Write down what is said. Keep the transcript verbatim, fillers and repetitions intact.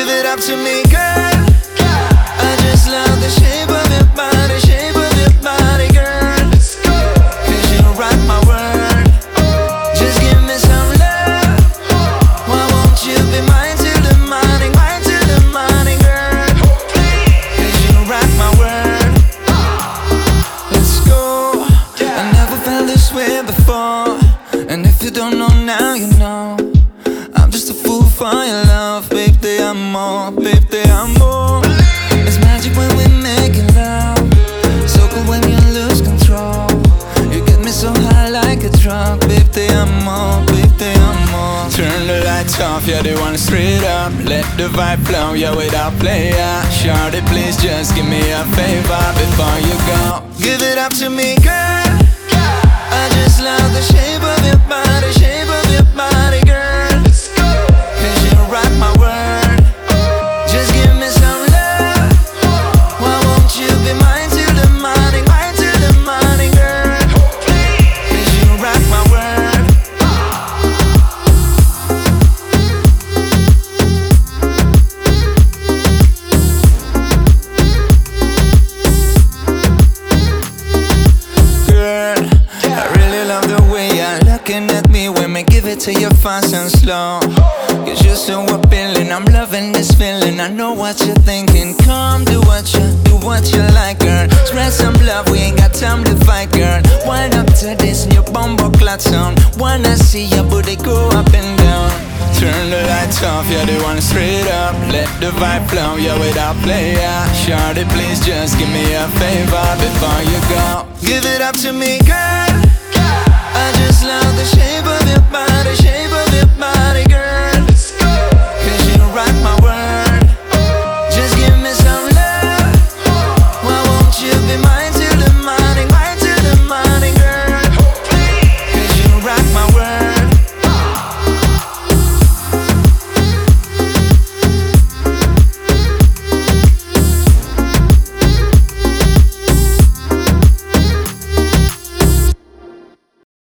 Give it up to me, girl. I just love the shape of your body, shape of your body, girl. Cause you rock my world. Just give me some love. Why won't you be mine till the morning, mine till the morning, girl? Cause you rock my world. Let's go. I never felt this way before, and if you don't know now, you know. I'm just a fool for your love, babe, te amo, babe, te amo. It's magic when we make it love, so cool when you lose control. You get me so high like a drug, babe, te amo, babe, te amo. Turn the lights off, yeah, they want straight up. Let the vibe flow, yeah, without play, yeah. Shawty, please just give me a favor before you go. Give it up to me, girl. I just love the shape of your body, shape of your body, girl. Cause you rock my world. Just give me some love. Why won't you be mine till the morning, mine till the morning, girl? Cause you rock my world. Girl, I really love the way you're looking at me when we give it to you fast and slow. Cause you're so appealing, I'm loving this feeling. I know what you're thinking. Come do what you, do what you like, girl. Spread some love, we ain't got time to fight, girl. Wind up to this new bumbo clot sound. Wanna see your booty go up and down. Turn the lights off, yeah, they want straight up. Let the vibe flow, yeah, without play, yeah. Shawty, please just give me a favor before you go. Give it up to me, girl. I just love the shape of your body, shape